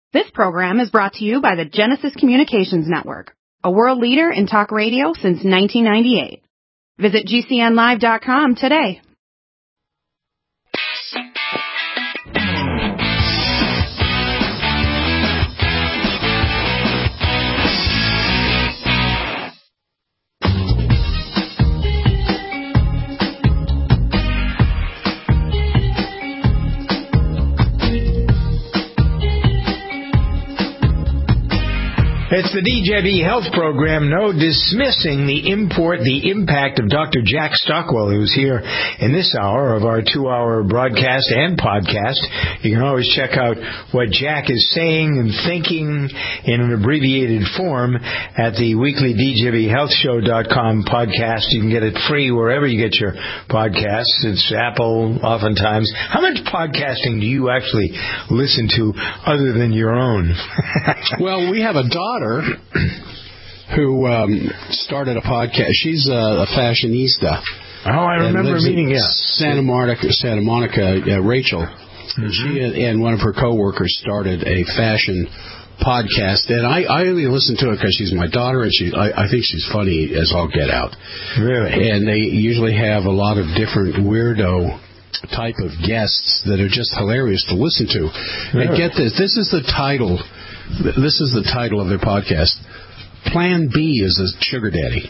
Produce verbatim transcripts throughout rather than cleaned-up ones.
This program is brought to you by the Genesis Communications Network, a world leader in talk radio since nineteen ninety-eight. Visit G C N live dot com today. It's the D J V Health Program, no dismissing the import, the impact of Doctor Jack Stockwell, who's here in this hour of our two-hour broadcast and podcast. You can always check out what Jack is saying and thinking in an abbreviated form at the weekly D J V Health Show dot com podcast. You can get it free wherever you get your podcasts. It's Apple, oftentimes. How much podcasting do you actually listen to other than your own? Well, we have a daughter who um, started a podcast. She's a, a fashionista. Oh, I remember meeting, yeah. Santa Monica, Santa Monica, uh, Rachel. Mm-hmm. She and one of her coworkers started a fashion podcast, and I, I only listen to it because she's my daughter, and she I, I think she's funny as all get out. Really? And they usually have a lot of different weirdo type of guests that are just hilarious to listen to. Really? And get this, this is the title. This is the title of their podcast. Plan B is a sugar daddy.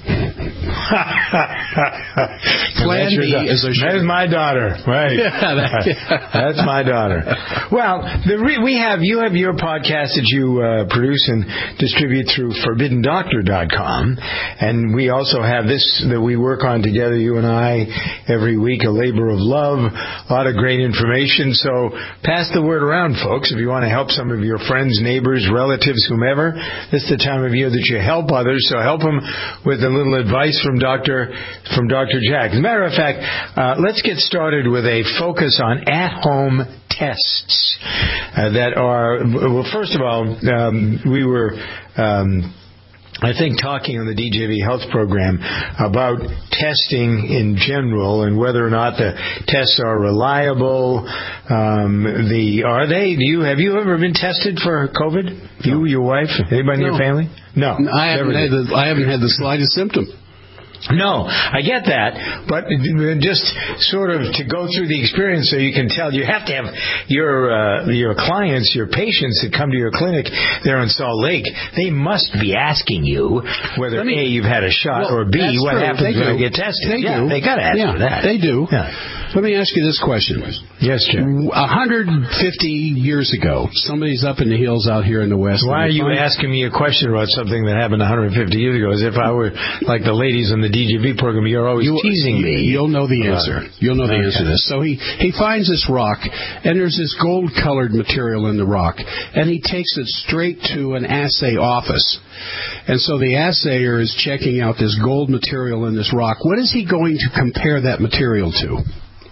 Plan B is a sugar daddy. That is my daughter, right? Yeah, that, yeah. That's my daughter. Well, the re- we have you have your podcast that you uh, produce and distribute through forbidden doctor dot com, and we also have this that we work on together, you and I, every week, A Labor of Love. A lot of great information. So pass the word around, folks. If you want to help some of your friends, neighbors, relatives, whomever, this is the time of year that you help others, so help them with a little advice from Doctor from Doctor Jack. As a matter of fact, uh, let's get started with a focus on at-home tests uh, that are, well, first of all, um, we were... Um, I think talking on the D J V Health Program about testing in general and whether or not the tests are reliable. Um, the are they? Do you have you ever been tested for COVID? You, your wife, anybody in no. your family? No, I haven't had the, I haven't had the slightest symptom. No, I get that, but just sort of to go through the experience so you can tell, you have to have your uh, your clients, your patients that come to your clinic there in Salt Lake, they must be asking you whether me, A, you've had a shot, well, or B, what true. happens they when do. I get tested. They yeah, do. They got to ask yeah, you that. They do. Yeah. Let me ask you this question. Yes, Jim. one hundred fifty years ago, somebody's up in the hills out here in the West. Why are you find... asking me a question about something that happened one hundred fifty years ago as if I were like the ladies on the D J V program? You're always you, teasing me. You'll know the answer. You'll know the okay. answer to this. So he, he finds this rock, and there's this gold-colored material in the rock, and he takes it straight to an assay office. And so the assayer is checking out this gold material in this rock. What is he going to compare that material to?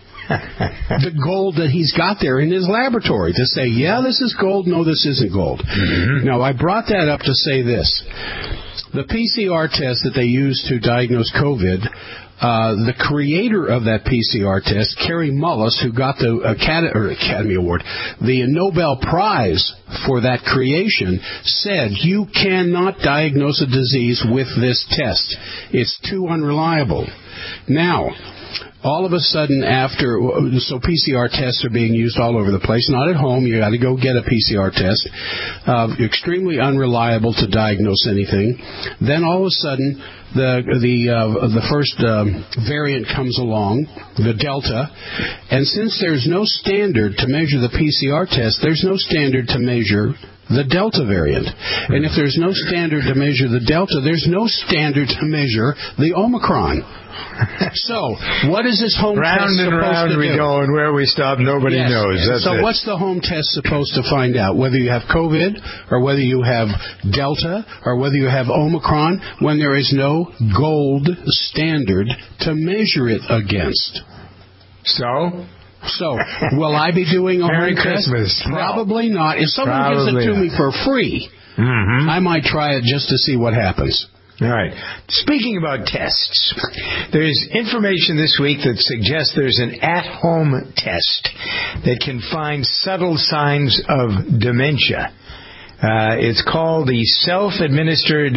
The gold that he's got there in his laboratory to say, yeah, this is gold, no, this isn't gold. Mm-hmm. Now, I brought that up to say this. The P C R test that they use to diagnose COVID, uh, the creator of that P C R test, Kary Mullis, who got the Acad- or Academy Award, the Nobel Prize for that creation, said you cannot diagnose a disease with this test. It's too unreliable. Now, all of a sudden after, so P C R tests are being used all over the place, not at home, you got to go get a P C R test, uh, extremely unreliable to diagnose anything. Then all of a sudden, the the uh, the first um, variant comes along, the Delta, and since there's no standard to measure the P C R test, there's no standard to measure the Delta variant. And if there's no standard to measure the Delta, there's no standard to measure the Omicron. So, what is this home round test supposed to do? Round and round we go, and where we stop, nobody yes. knows. That's so it. What's the home test supposed to find out? Whether you have COVID, or whether you have Delta, or whether you have Omicron, when there is no gold standard to measure it against. So? So, will I be doing a Merry home Christmas. test? Probably not. If someone Probably gives it to not. me for free, mm-hmm. I might try it just to see what happens. All right. Speaking about tests, there's information this week that suggests there's an at-home test that can find subtle signs of dementia. Uh, it's called the Self-Administered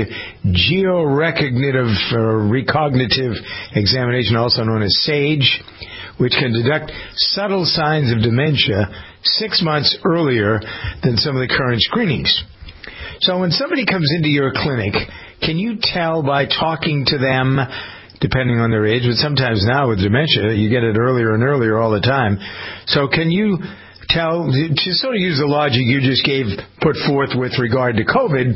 Georecognitive or Recognitive Examination, also known as SAGE, which can detect subtle signs of dementia six months earlier than some of the current screenings. So when somebody comes into your clinic, can you tell by talking to them, depending on their age, but sometimes now with dementia, you get it earlier and earlier all the time. So can you tell, to sort of use the logic you just gave, put forth with regard to COVID,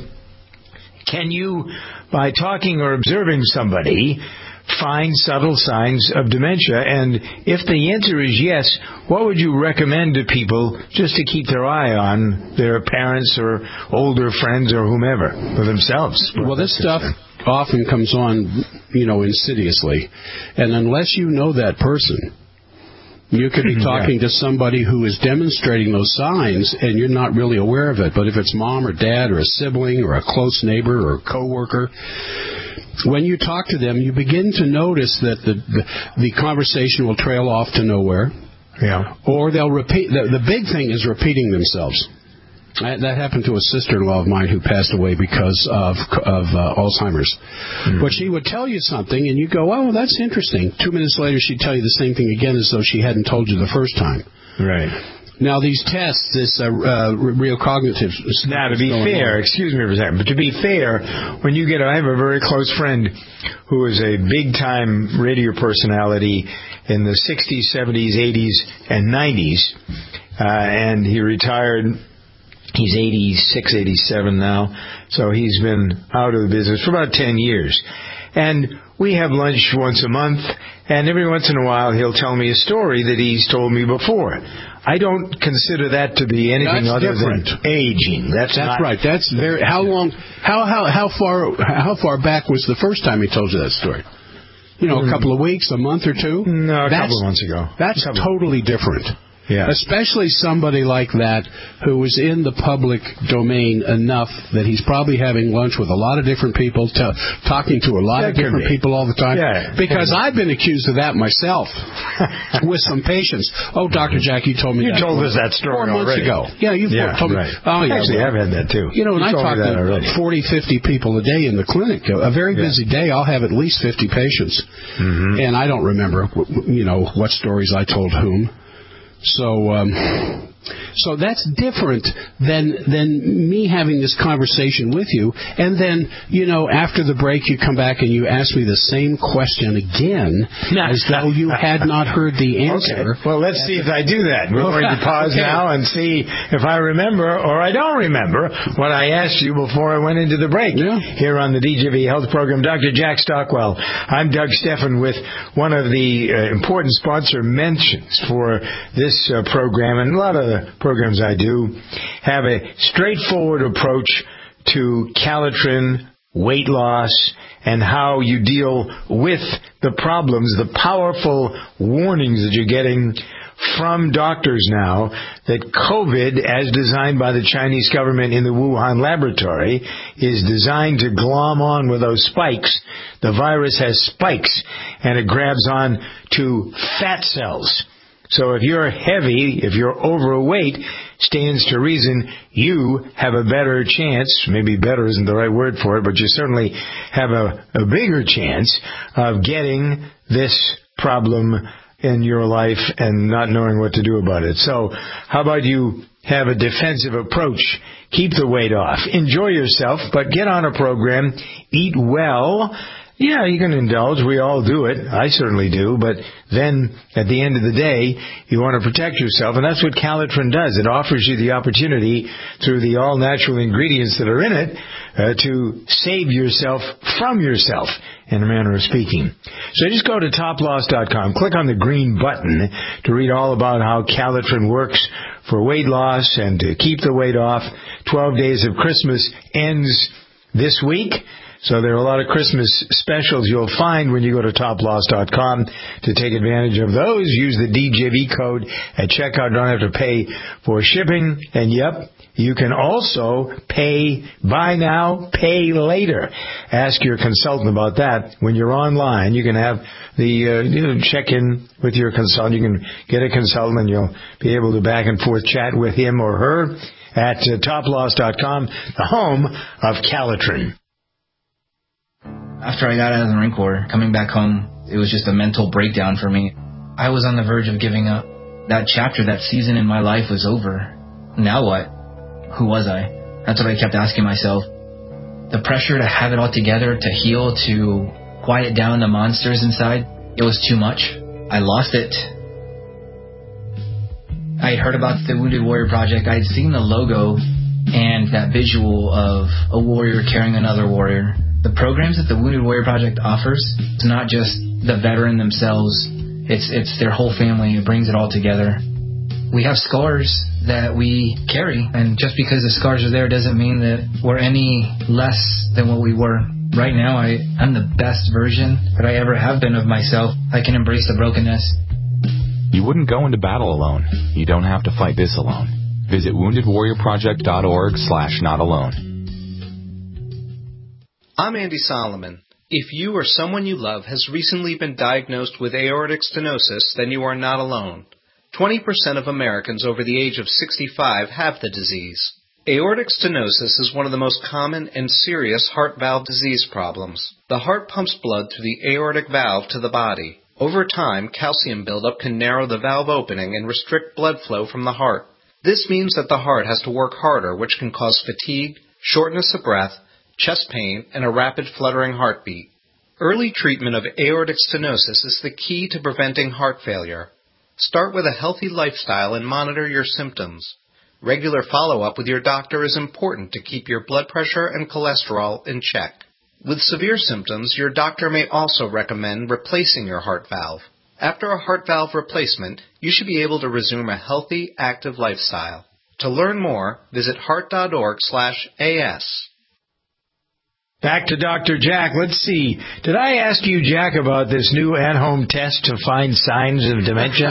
can you, by talking or observing somebody, find subtle signs of dementia? And if the answer is yes, what would you recommend to people just to keep their eye on their parents or older friends or whomever, for themselves? Well, this stuff often comes on, you know, insidiously. And unless you know that person, you could be talking yeah. to somebody who is demonstrating those signs and you're not really aware of it. But if it's mom or dad or a sibling or a close neighbor or a coworker, when you talk to them, you begin to notice that the the, the conversation will trail off to nowhere. Yeah. Or they'll repeat. The, the big thing is repeating themselves. That, that happened to a sister-in-law of mine who passed away because of of uh, Alzheimer's. Mm-hmm. But she would tell you something, and you go, "Oh, that's interesting." Two minutes later, she'd tell you the same thing again, as though she hadn't told you the first time. Right. Now, these tests, this uh, uh, real cognitive... Now, to be fair, on. excuse me for a second, but to be fair, when you get... I have a very close friend who is a big-time radio personality in the sixties, seventies, eighties, and nineties, uh, and he retired... He's eighty-six, eighty-seven now, so he's been out of the business for about ten years. And we have lunch once a month, and every once in a while he'll tell me a story that he's told me before. I don't consider that to be anything That's other different. than aging. That's, That's not, right. That's very. How long? How how how far how far back was the first time he told you that story? You know, a couple of weeks, a month or two. No, a that's, couple of months ago. That's totally different. Yeah. Especially somebody like that who is in the public domain enough that he's probably having lunch with a lot of different people, t- talking to a lot that of different people all the time. Yeah. Because yeah. I've been accused of that myself with some patients. Oh, Doctor Jack, you told me you that. You told us that story four months already. ago. Yeah, you've yeah, told right. me. Oh, yeah. Actually, I've had that too. You know, and you I talk to already. forty, fifty people a day in the clinic. A very yeah. busy day, I'll have at least fifty patients. Mm-hmm. And I don't remember, you know, what stories I told whom. So, um, so that's different than than me having this conversation with you, and then, you know, after the break you come back and you ask me the same question again, as though you had not heard the answer. Okay. Well, let's see if I do that. We're going to pause okay. now and see if I remember or I don't remember what I asked you before I went into the break. Yeah. Here on the D J V Health Program, Doctor Jack Stockwell. I'm Doug Steffen with one of the uh, important sponsor mentions for this uh, program, and a lot of the programs I do have a straightforward approach to Calitrin, weight loss, and how you deal with the problems, the powerful warnings that you're getting from doctors now that COVID, as designed by the Chinese government in the Wuhan laboratory, is designed to glom on with those spikes. The virus has spikes, and it grabs on to fat cells. So if you're heavy, if you're overweight, stands to reason you have a better chance, maybe better isn't the right word for it, but you certainly have a, a bigger chance of getting this problem in your life and not knowing what to do about it. So how about you have a defensive approach? Keep the weight off. Enjoy yourself, but get on a program. Eat well. Yeah, you can indulge. We all do it. I certainly do. But then, at the end of the day, you want to protect yourself, and that's what Calitrin does. It offers you the opportunity, through the all-natural ingredients that are in it, uh, to save yourself from yourself, in a manner of speaking. So just go to top loss dot com. Click on the green button to read all about how Calitrin works for weight loss and to keep the weight off. Twelve Days of Christmas ends this week. So there are a lot of Christmas specials you'll find when you go to top loss dot com to take advantage of those. Use the D J V code at checkout. Don't have to pay for shipping. And, yep, you can also pay buy now, pay later. Ask your consultant about that. When you're online, you can have the uh, you know, check in with your consultant. You can get a consultant and you'll be able to back and forth chat with him or her at uh, top loss dot com, the home of Calitrin. After I got out of the Marine Corps, coming back home, it was just a mental breakdown for me. I was on the verge of giving up. That chapter, that season in my life was over. Now what? Who was I? That's what I kept asking myself. The pressure to have it all together, to heal, to quiet down the monsters inside, it was too much. I lost it. I had heard about the Wounded Warrior Project. I had seen the logo and that visual of a warrior carrying another warrior. The programs that the Wounded Warrior Project offers, it's not just the veteran themselves, it's it's their whole family. It brings it all together. We have scars that we carry, and just because the scars are there doesn't mean that we're any less than what we were. Right now, I, I'm the best version that I ever have been of myself. I can embrace the brokenness. You wouldn't go into battle alone. You don't have to fight this alone. Visit wounded warrior project dot org slash not alone. I'm Andy Solomon. If you or someone you love has recently been diagnosed with aortic stenosis, then you are not alone. twenty percent of Americans over the age of sixty-five have the disease. Aortic stenosis is one of the most common and serious heart valve disease problems. The heart pumps blood through the aortic valve to the body. Over time, calcium buildup can narrow the valve opening and restrict blood flow from the heart. This means that the heart has to work harder, which can cause fatigue, shortness of breath, chest pain, and a rapid fluttering heartbeat. Early treatment of aortic stenosis is the key to preventing heart failure. Start with a healthy lifestyle and monitor your symptoms. Regular follow-up with your doctor is important to keep your blood pressure and cholesterol in check. With severe symptoms, your doctor may also recommend replacing your heart valve. After a heart valve replacement, you should be able to resume a healthy, active lifestyle. To learn more, visit heart dot org slash A S. Back to Doctor Jack. Let's see. Did I ask you, Jack, about this new at-home test to find signs of dementia?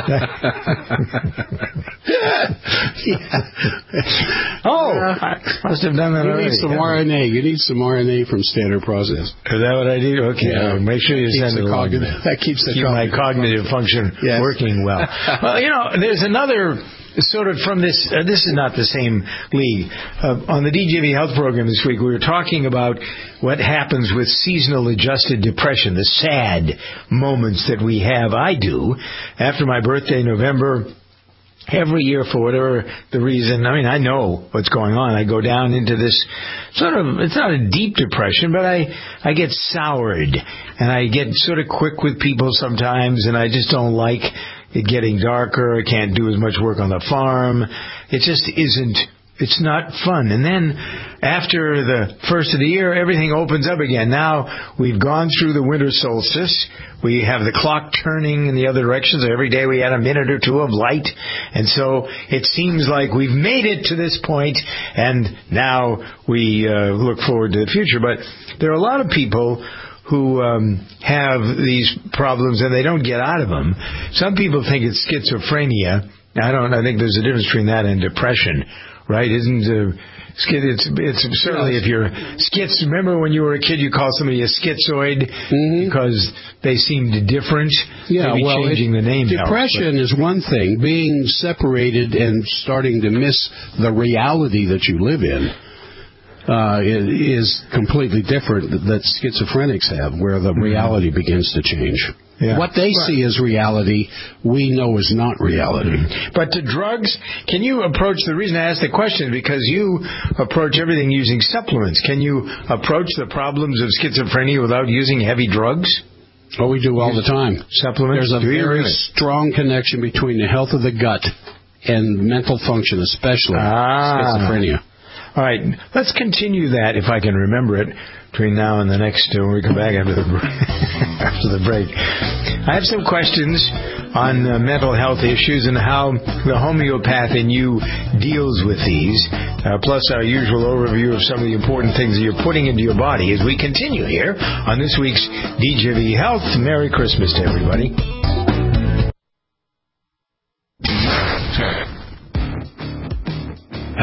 Oh, I must have done that you already. You need some R N A. You need some R N A from Standard Process. Is that what I do? Okay. Yeah. Uh, make sure you that send it along. cognitive, That keeps the Keep cognitive my cognitive function yes. working well. Well, you know, there's another... Sort of from this, uh, this is not the same league. Uh, on the D J V Health Program this week, we were talking about what happens with seasonal adjusted depression, the sad moments that we have. I do. After my birthday, November, every year for whatever the reason, I mean, I know what's going on. I go down into this sort of, it's not a deep depression, but I, I get soured. And I get sort of quick with people sometimes, and I just don't like it getting darker. I can't do as much work on the farm. It just isn't, it's not fun. And then after the first of the year, everything opens up again. Now we've gone through the winter solstice. We have the clock turning in the other direction. So every day we had a minute or two of light. And so it seems like we've made it to this point, and now we uh, look forward to the future. But there are a lot of people who um, have these problems and they don't get out of them. Some people think it's schizophrenia. I don't. I think there's a difference between that and depression, right? Isn't uh, it's it's certainly if you're schiz. Remember when you were a kid, you called somebody a schizoid mm-hmm. because they seemed different. Yeah, Maybe well, changing it, the name. Depression helps, is one thing. Being separated and starting to miss the reality that you live in. Uh, is completely different that schizophrenics have, where the reality begins to change. Yeah. What they right. see as reality, we know is not reality. But to drugs, can you approach, the reason I asked the question is because you approach everything using supplements. Can you approach the problems of schizophrenia without using heavy drugs? Oh, we do all the time. Supplements? There's a do very really? strong connection between the health of the gut and mental function, especially ah. schizophrenia. All right, let's continue that, if I can remember it, between now and the next, uh, when we come back after the, after the break. I have some questions on uh, mental health issues and how the homeopath in you deals with these, uh, plus our usual overview of some of the important things that you're putting into your body as we continue here on this week's D J V Health. Merry Christmas to everybody.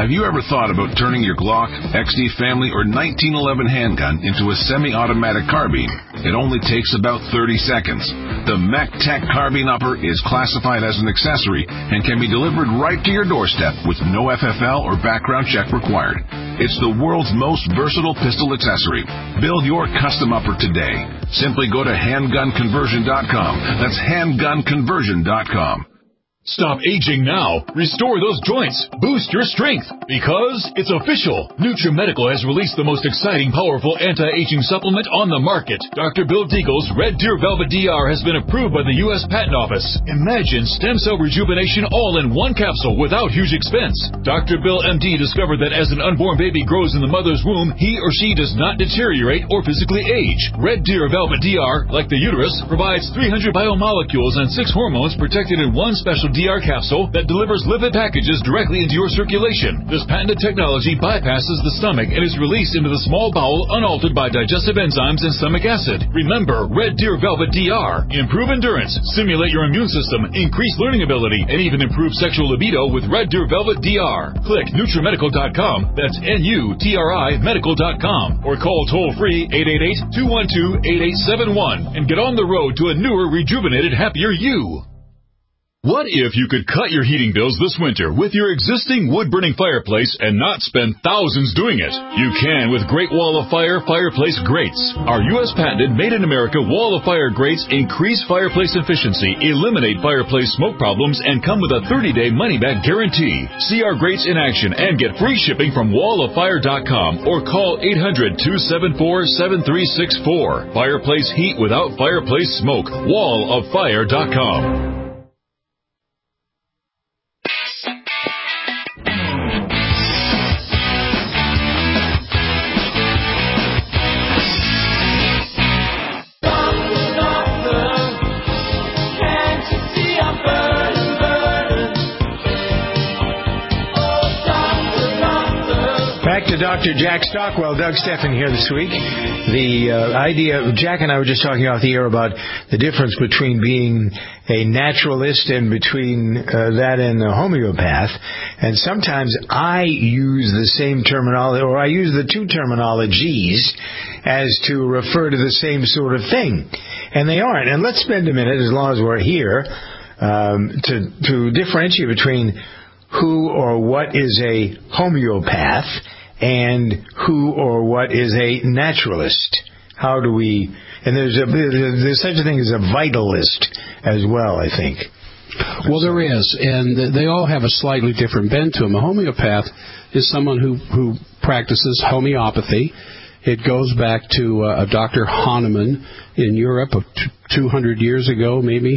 Have you ever thought about turning your Glock, X D Family, or nineteen eleven handgun into a semi-automatic carbine? It only takes about thirty seconds. The MechTech Carbine Upper is classified as an accessory and can be delivered right to your doorstep with no F F L or background check required. It's the world's most versatile pistol accessory. Build your custom upper today. Simply go to handgun conversion dot com. That's handgun conversion dot com. Stop aging now. Restore those joints. Boost your strength. Because it's official. NutriMedical has released the most exciting, powerful anti-aging supplement on the market. Doctor Bill Deagle's Red Deer Velvet D R has been approved by the U S Patent Office. Imagine stem cell rejuvenation all in one capsule without huge expense. Doctor Bill M D discovered that as an unborn baby grows in the mother's womb, he or she does not deteriorate or physically age. Red Deer Velvet D R, like the uterus, provides three hundred biomolecules and six hormones protected in one special D R capsule that delivers lipid packages directly into your circulation. This patented technology bypasses the stomach and is released into the small bowel unaltered by digestive enzymes and stomach acid. Remember, Red Deer Velvet D R. Improve endurance, stimulate your immune system, increase learning ability, and even improve sexual libido with Red Deer Velvet D R. Click NutriMedical dot com, that's N U T R I medical dot com, or call toll-free eight eight eight, two one two, eight eight seven one and get on the road to a newer, rejuvenated, happier you. What if you could cut your heating bills this winter with your existing wood-burning fireplace and not spend thousands doing it? You can with Great Wall of Fire fireplace grates. Our U S patented made-in-America Wall of Fire grates increase fireplace efficiency, eliminate fireplace smoke problems, and come with a thirty-day money-back guarantee. See our grates in action and get free shipping from wall of fire dot com or call eight hundred, two seven four, seven three six four. Fireplace heat without fireplace smoke. wall of fire dot com. Back to Doctor Jack Stockwell. Doug Steffen here this week. The uh, idea, Jack and I were just talking off the air about the difference between being a naturalist and between uh, that and a homeopath. And sometimes I use the same terminology, or I use the two terminologies as to refer to the same sort of thing. And they aren't. And let's spend a minute, as long as we're here, um, to, to differentiate between who or what is a homeopath and who or what is a naturalist. How do we... And there's, a, there's such a thing as a vitalist as well, I think. Well, there is, and they all have a slightly different bend to them. A homeopath is someone who, who practices homeopathy. It goes back to uh, Doctor Hahnemann in Europe two hundred years ago, maybe,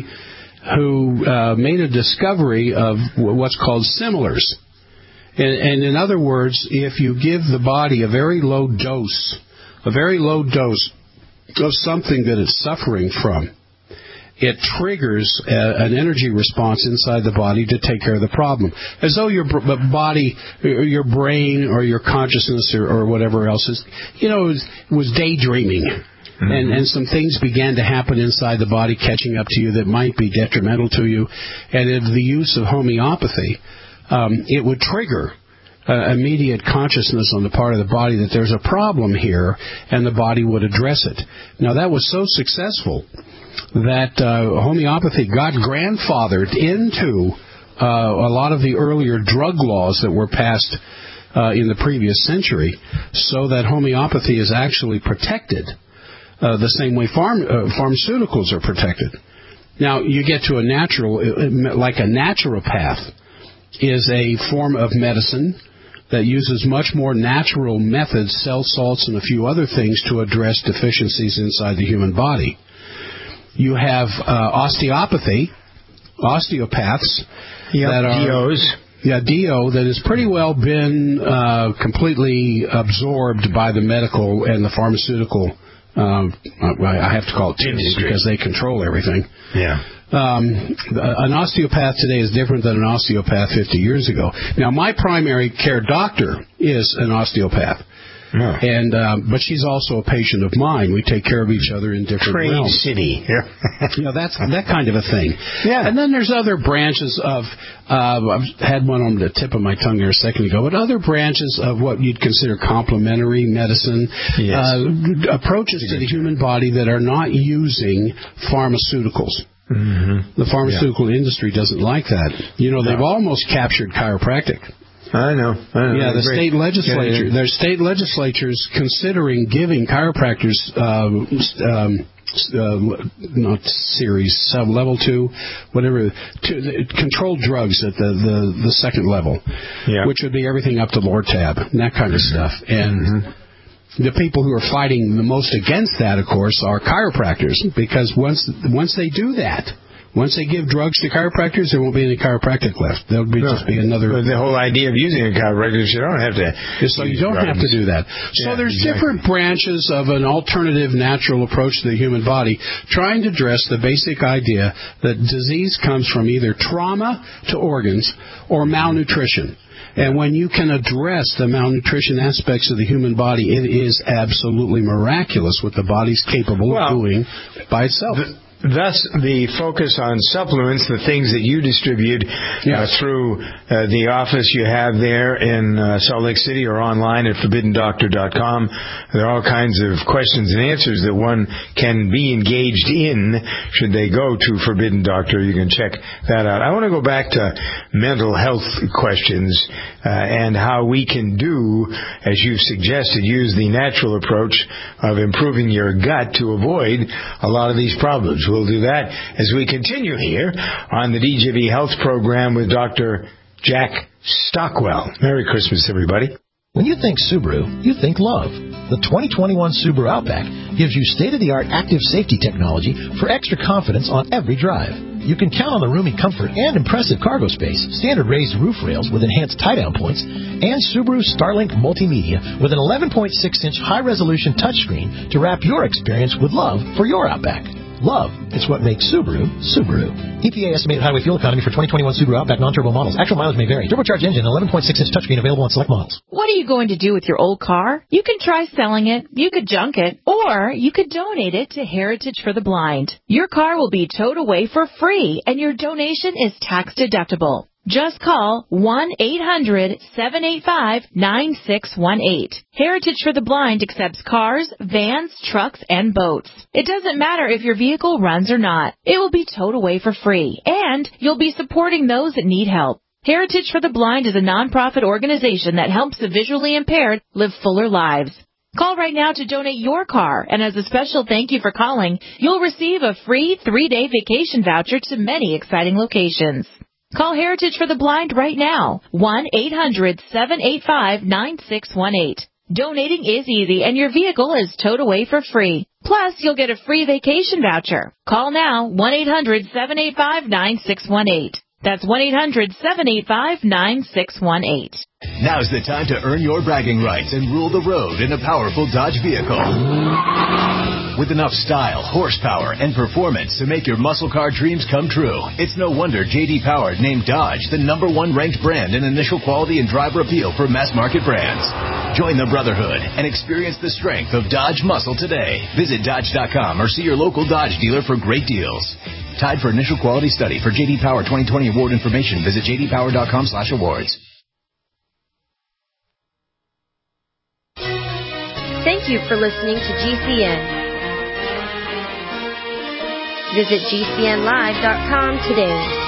who uh, made a discovery of what's called similars. And, and in other words, if you give the body a very low dose, a very low dose of something that it's suffering from, it triggers a, an energy response inside the body to take care of the problem. As though your body, your brain, or your consciousness, or, or whatever else is, you know, was, was daydreaming. Mm-hmm. And, and some things began to happen inside the body, catching up to you that might be detrimental to you. And in the use of homeopathy, um, it would trigger uh, immediate consciousness on the part of the body that there's a problem here, and the body would address it. Now, that was so successful that uh, homeopathy got grandfathered into uh, a lot of the earlier drug laws that were passed uh, in the previous century, so that homeopathy is actually protected. Uh, the same way farm, uh, pharmaceuticals are protected. Now, you get to a natural, like a naturopath is a form of medicine that uses much more natural methods, cell salts and a few other things to address deficiencies inside the human body. You have uh, osteopathy, osteopaths yep, that are... D Os. Yeah, D O that has pretty well been uh, completely absorbed by the medical and the pharmaceutical Um, I have to call it industry, because they control everything. Yeah. Um, an osteopath today is different than an osteopath fifty years ago. Now, my primary care doctor is an osteopath. No. And um, but she's also a patient of mine. We take care of each other in different Trade realms. City. You know, that's that kind of a thing. Yeah. And then there's other branches of, uh, I've had one on the tip of my tongue there a second ago, but other branches of what you'd consider complementary medicine, yes. uh, approaches to the human body that are not using pharmaceuticals. Mm-hmm. The pharmaceutical yeah. industry doesn't like that. You know, they've no. almost captured chiropractic. I know. I know. Yeah, the state legislature. Yeah, yeah. There's state legislatures considering giving chiropractors um, um, uh, not series sub level two, whatever, to, controlled drugs at the, the, the second level, yeah. which would be everything up to Lortab and that kind of stuff. And mm-hmm. the people who are fighting the most against that, of course, are chiropractors, because once once they do that. Once they give drugs to chiropractors, there won't be any chiropractic left. There'll be no. just be another. But the whole idea of using a chiropractor is you don't have to. So you don't drugs. have to do that. So yeah, there's exactly. different branches of an alternative natural approach to the human body, trying to address the basic idea that disease comes from either trauma to organs or malnutrition. And when you can address the malnutrition aspects of the human body, it is absolutely miraculous what the body's capable well, of doing by itself. The, Thus, the focus on supplements, the things that you distribute yes. uh, through uh, the office you have there in uh, Salt Lake City or online at forbidden doctor dot com. There are all kinds of questions and answers that one can be engaged in should they go to Forbidden Doctor. You can check that out. I want to go back to mental health questions uh, and how we can do, as you've suggested, use the natural approach of improving your gut to avoid a lot of these problems. We'll do that as we continue here on the D J V Health Program with Doctor Jack Stockwell. Merry Christmas, everybody. When you think Subaru, you think love. The twenty twenty-one Subaru Outback gives you state-of-the-art active safety technology for extra confidence on every drive. You can count on the roomy comfort and impressive cargo space, standard raised roof rails with enhanced tie-down points, and Subaru Starlink Multimedia with an eleven point six inch high-resolution touchscreen to wrap your experience with love for your Outback. Love. It's what makes Subaru, Subaru. E P A estimated highway fuel economy for twenty twenty-one Subaru Outback non-turbo models. Actual mileage may vary. Turbocharged engine, eleven point six inch touchscreen available on select models. What are you going to do with your old car? You can try selling it, you could junk it, or you could donate it to Heritage for the Blind. Your car will be towed away for free, and your donation is tax deductible. Just call one eight hundred seven eight five nine six one eight. Heritage for the Blind accepts cars, vans, trucks, and boats. It doesn't matter if your vehicle runs or not. It will be towed away for free, and you'll be supporting those that need help. Heritage for the Blind is a nonprofit organization that helps the visually impaired live fuller lives. Call right now to donate your car, and as a special thank you for calling, you'll receive a free three-day vacation voucher to many exciting locations. Call Heritage for the Blind right now, one eight hundred seven eight five nine six one eight. Donating is easy, and your vehicle is towed away for free. Plus, you'll get a free vacation voucher. Call now, one eight hundred seven eight five nine six one eight. That's one eight hundred seven eight five nine six one eight. Now's the time to earn your bragging rights and rule the road in a powerful Dodge vehicle. With enough style, horsepower, and performance to make your muscle car dreams come true, it's no wonder J D Power named Dodge the number one ranked brand in initial quality and driver appeal for mass market brands. Join the brotherhood and experience the strength of Dodge muscle today. Visit Dodge dot com or see your local Dodge dealer for great deals. Tied for initial quality study. For J D Power twenty twenty award information, visit j d power dot com slash awards. Thank you for listening to G C N. Visit G C N live dot com today.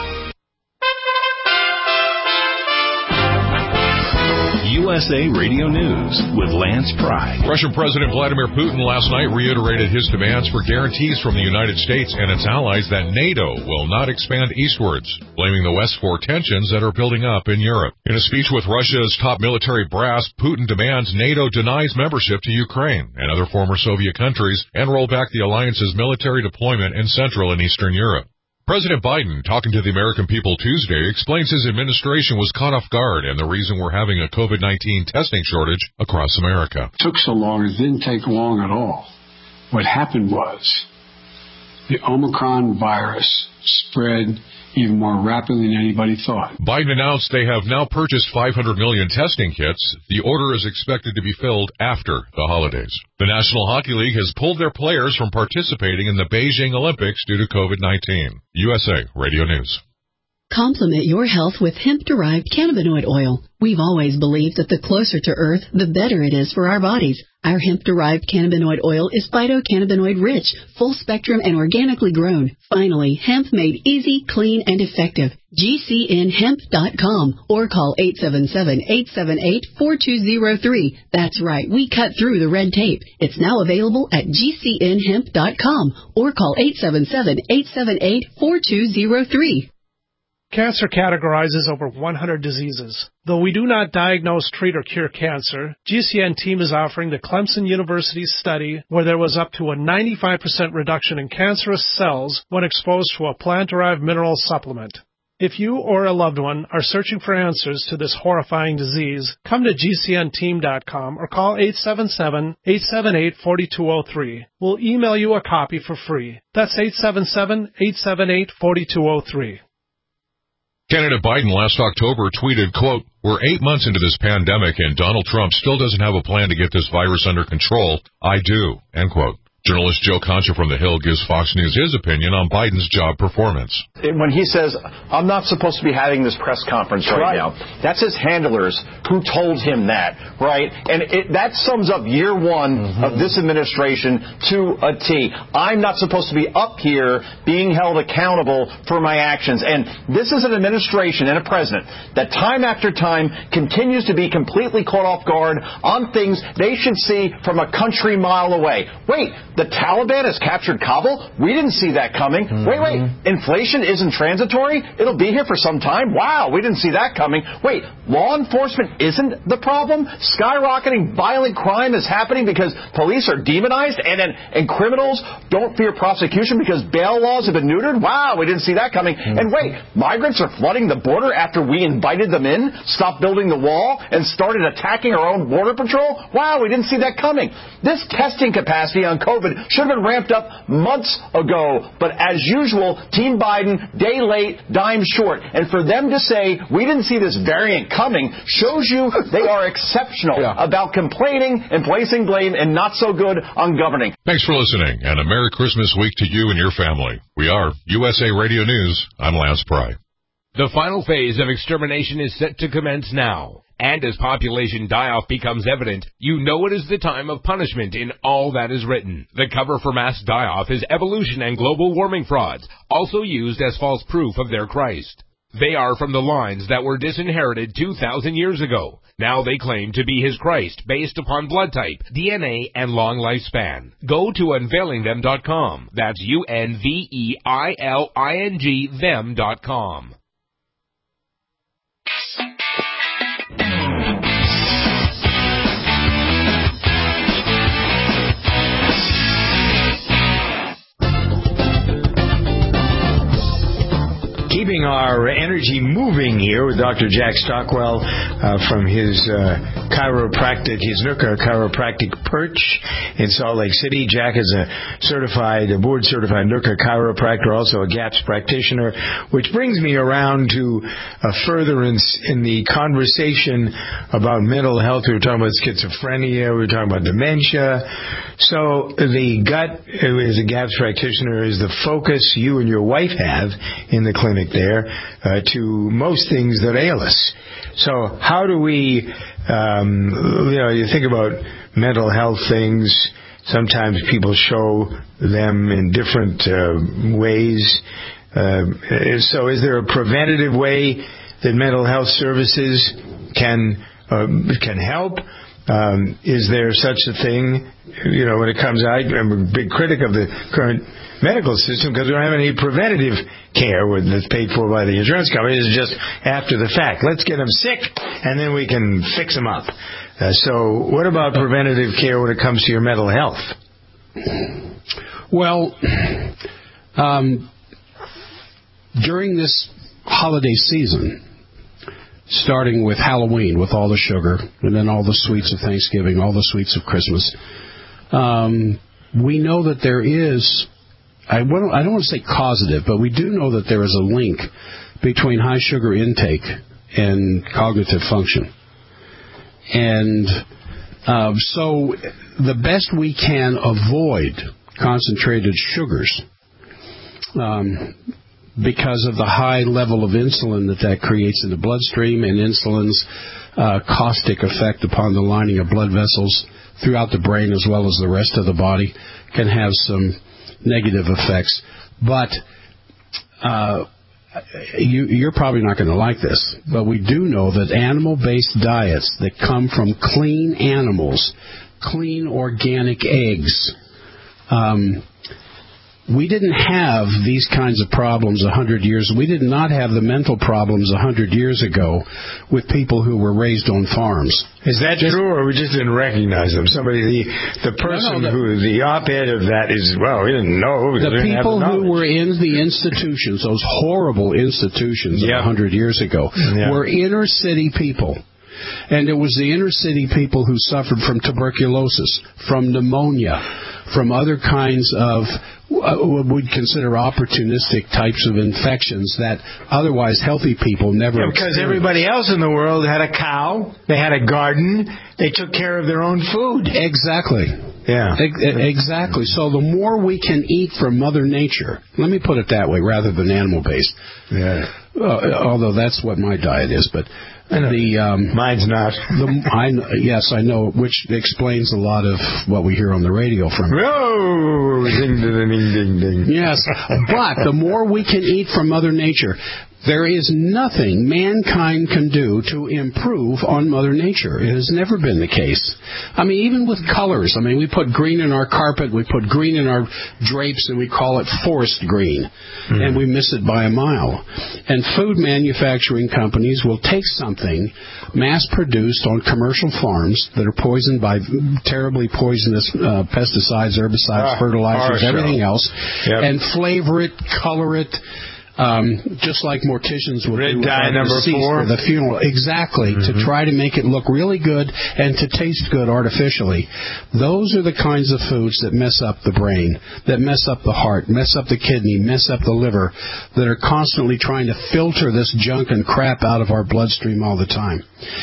U S A Radio News with Lance Pry. Russian President Vladimir Putin last night reiterated his demands for guarantees from the United States and its allies that NATO will not expand eastwards, blaming the West for tensions that are building up in Europe. In a speech with Russia's top military brass, Putin demands NATO denies membership to Ukraine and other former Soviet countries and roll back the alliance's military deployment in Central and Eastern Europe. President Biden, talking to the American people Tuesday, explains his administration was caught off guard and the reason we're having a COVID nineteen testing shortage across America. It took so long, it didn't take long at all. What happened was the Omicron virus spread even more rapidly than anybody thought. Biden announced they have now purchased five hundred million testing kits. The order is expected to be filled after the holidays. The National Hockey League has pulled their players from participating in the Beijing Olympics due to COVID nineteen. U S A Radio News. Complement your health with hemp-derived cannabinoid oil. We've always believed that the closer to Earth, the better it is for our bodies. Our hemp-derived cannabinoid oil is phytocannabinoid-rich, full-spectrum, and organically grown. Finally, hemp made easy, clean, and effective. G C N hemp dot com or call eight seven seven, eight seven eight, four two zero three. That's right, we cut through the red tape. It's now available at G C N hemp dot com or call eight seven seven, eight seven eight, four two zero three. Cancer categorizes over one hundred diseases. Though we do not diagnose, treat, or cure cancer, G C N team is offering the Clemson University study where there was up to a ninety-five percent reduction in cancerous cells when exposed to a plant-derived mineral supplement. If you or a loved one are searching for answers to this horrifying disease, come to G C N team dot com or call eight seven seven, eight seven eight, four two zero three. We'll email you a copy for free. That's eight seven seven, eight seven eight, four two zero three. Candidate Biden last October tweeted, quote, "We're eight months into this pandemic and Donald Trump still doesn't have a plan to get this virus under control. I do," end quote. Journalist Joe Concha from The Hill gives Fox News his opinion on Biden's job performance. When he says, I'm not supposed to be having this press conference right, right. now, that's his handlers who told him that, right? And it, that sums up year one mm-hmm. of this administration to a T. I'm not supposed to be up here being held accountable for my actions. And this is an administration and a president that time after time continues to be completely caught off guard on things they should see from a country mile away. Wait, the Taliban has captured Kabul? We didn't see that coming. Mm-hmm. Wait, wait, inflation isn't transitory? It'll be here for some time? Wow, we didn't see that coming. Wait, law enforcement isn't the problem? Skyrocketing violent crime is happening because police are demonized and, and, and criminals don't fear prosecution because bail laws have been neutered? Wow, we didn't see that coming. Mm-hmm. And wait, migrants are flooding the border after we invited them in, stopped building the wall, and started attacking our own border patrol? Wow, we didn't see that coming. This testing capacity on COVID should have been ramped up months ago. But as usual, Team Biden, day late, dime short. And for them to say, we didn't see this variant coming, shows you they are exceptional yeah. about complaining and placing blame and not so good on governing. Thanks for listening, and a Merry Christmas week to you and your family. We are U S A Radio News. I'm Lance Pry. The final phase of extermination is set to commence now. And as population die-off becomes evident, you know it is the time of punishment in all that is written. The cover for mass die-off is evolution and global warming frauds, also used as false proof of their Christ. They are from the lines that were disinherited two thousand years ago. Now they claim to be his Christ based upon blood type, D N A, and long lifespan. Go to unveiling them dot com. That's U N V E I L I N G them dot com. Keeping our energy moving here with Doctor Jack Stockwell uh, from his uh, chiropractic, his N U C A chiropractic perch in Salt Lake City. Jack is a certified, a board-certified N U C A chiropractor, also a GAPS practitioner, which brings me around to a furtherance in the conversation about mental health. We were talking about schizophrenia. We were talking about dementia. So the gut, as a GAPS practitioner, is the focus you and your wife have in the clinic there uh, to most things that ail us. So how do we, um, you know, you think about mental health things, sometimes people show them in different uh, ways. Uh, so is there a preventative way that mental health services can uh, can help? Um, is there such a thing, you know, when it comes out, I'm a big critic of the current medical system because we don't have any preventative care that's paid for by the insurance company. It's just after the fact. Let's get them sick, and then we can fix them up. Uh, so what about preventative care when it comes to your mental health? Well, um, during this holiday season, starting with Halloween with all the sugar, and then all the sweets of Thanksgiving, all the sweets of Christmas, um, we know that there is I, want, I don't want to say causative, but we do know that there is a link between high sugar intake and cognitive function. And uh, so the best we can avoid concentrated sugars um, because of the high level of insulin that that creates in the bloodstream and insulin's uh, caustic effect upon the lining of blood vessels throughout the brain as well as the rest of the body can have some negative effects. But uh, you, you're probably not going to like this, but we do know that animal-based diets that come from clean animals, clean organic eggs, um, we didn't have these kinds of problems a hundred years. We did not have the mental problems a hundred years ago with people who were raised on farms. Is that just, true, or we just didn't recognize them? Somebody, the the person no, no, the, who the op-ed of that is, well, we didn't know. The people the who were in the institutions, those horrible institutions yeah. a hundred years ago, yeah. were inner city people. And it was the inner city people who suffered from tuberculosis, from pneumonia, from other kinds of what we'd consider opportunistic types of infections that otherwise healthy people never yeah, because everybody else in the world had a cow, they had a garden, they took care of their own food. Exactly. Yeah. E- exactly. So the more we can eat from Mother Nature, let me put it that way, rather than animal-based. Yeah. Uh, although that's what my diet is, but the um, mine's not. the, I, yes, I know, which explains a lot of what we hear on the radio from. Oh, ding, ding, ding, ding, ding. Yes, but the more we can eat from Mother Nature, there is nothing mankind can do to improve on Mother Nature. It has never been the case. I mean, even with colors. I mean, we put green in our carpet, we put green in our drapes, and we call it forest green. Mm. And we miss it by a mile. And food manufacturing companies will take something mass-produced on commercial farms that are poisoned by terribly poisonous uh, pesticides, herbicides, ah, fertilizers, everything else, yep. and flavor it, color it, Um, just like morticians would Red do dye number four for the funeral. Exactly, mm-hmm. to try to make it look really good and to taste good artificially. Those are the kinds of foods that mess up the brain, that mess up the heart, mess up the kidney, mess up the liver, that are constantly trying to filter this junk and crap out of our bloodstream all the time.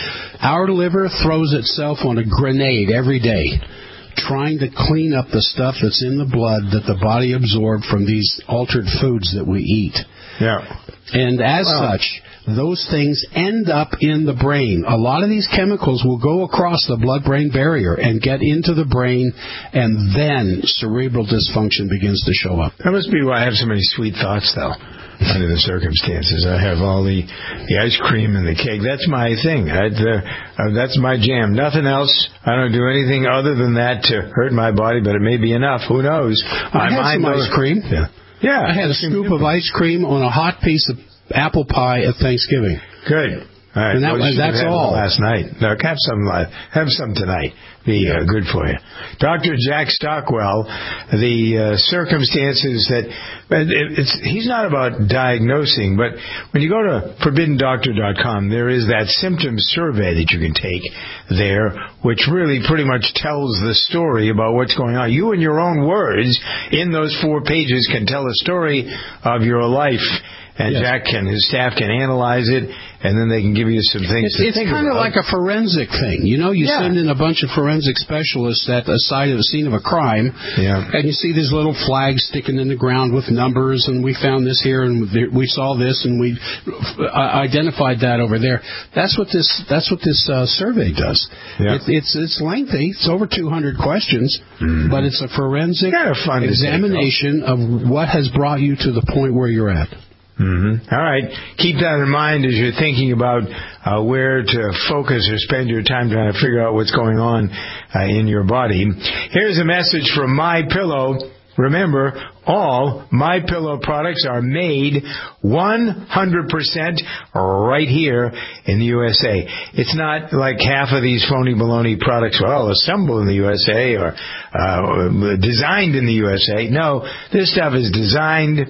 Our liver throws itself on a grenade every day, trying to clean up the stuff that's in the blood that the body absorbed from these altered foods that we eat. Yeah. And as well, such, those things end up in the brain. A lot of these chemicals will go across the blood-brain barrier and get into the brain, and then cerebral dysfunction begins to show up. That must be why I have so many sweet thoughts, though. Under the circumstances, I have all the, the ice cream and the cake. That's my thing. I, uh, uh, that's my jam. Nothing else. I don't do anything other than that to hurt my body, but it may be enough. Who knows? I had some ice cream. Yeah. yeah. I had a scoop of ice cream on a hot piece of apple pie at Thanksgiving. Good. All right. And that, well, that's all. Last night. No, have some. Uh, have some tonight. Be uh, good for you, Doctor Jack Stockwell. The uh, circumstances that it's, he's not about diagnosing, but when you go to forbidden doctor dot com, there is that symptom survey that you can take there, which really pretty much tells the story about what's going on. You, in your own words, in those four pages, can tell a story of your life. And yes. Jack and his staff can analyze it, and then they can give you some things it's, to it's think kind about. of like a forensic thing. You know, you yeah. send in a bunch of forensic specialists at the site of the scene of a crime, yeah. and you see these little flags sticking in the ground with numbers, and we found this here, and we saw this, and we identified that over there. That's what this That's what this uh, survey does. Yeah. It, it's it's lengthy. It's over two hundred questions, mm-hmm. but it's a forensic fun examination of what has brought you to the point where you're at. Mm-hmm. All right. Keep that in mind as you're thinking about uh, where to focus or spend your time trying to figure out what's going on uh, in your body. Here's a message from MyPillow. Remember, all MyPillow products are made one hundred percent right here in the U S A. It's not like half of these phony baloney products, well, assembled in the U S A or uh, designed in the U S A. No, this stuff is designed